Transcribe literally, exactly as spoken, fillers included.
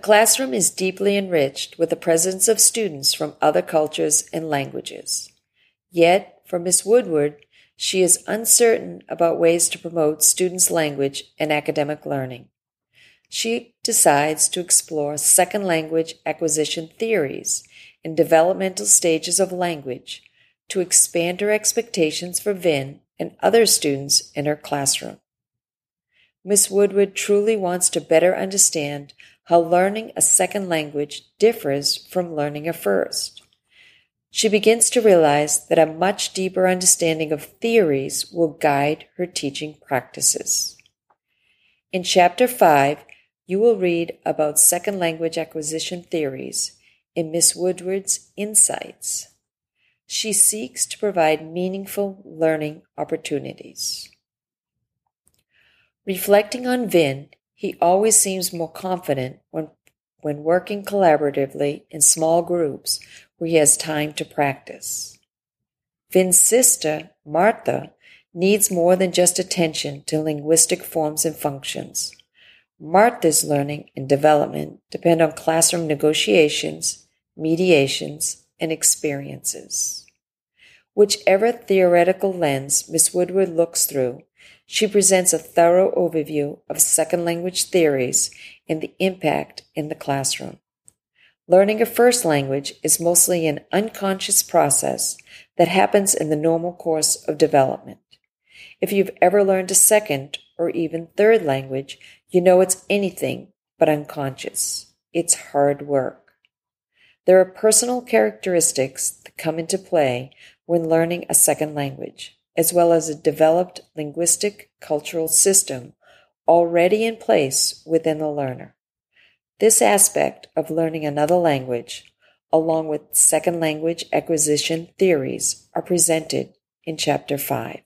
classroom is deeply enriched with the presence of students from other cultures and languages. Yet, for Miss Woodward, she is uncertain about ways to promote students' language and academic learning. She decides to explore second language acquisition theories and developmental stages of language to expand her expectations for Vin and other students in her classroom. Miss Woodward truly wants to better understand how learning a second language differs from learning a first. She begins to realize that a much deeper understanding of theories will guide her teaching practices. In Chapter five, you will read about second language acquisition theories in Miss Woodward's Insights. She seeks to provide meaningful learning opportunities. Reflecting on Vin, he always seems more confident when, when working collaboratively in small groups where he has time to practice. Vin's sister, Martha, needs more than just attention to linguistic forms and functions. Martha's learning and development depend on classroom negotiations, mediations, and experiences. Whichever theoretical lens Miss Woodward looks through, she presents a thorough overview of second language theories and the impact in the classroom. Learning a first language is mostly an unconscious process that happens in the normal course of development. If you've ever learned a second or even third language, you know it's anything but unconscious. It's hard work. There are personal characteristics that come into play when learning a second language, as well as a developed linguistic cultural system already in place within the learner. This aspect of learning another language, along with second language acquisition theories, are presented in Chapter five.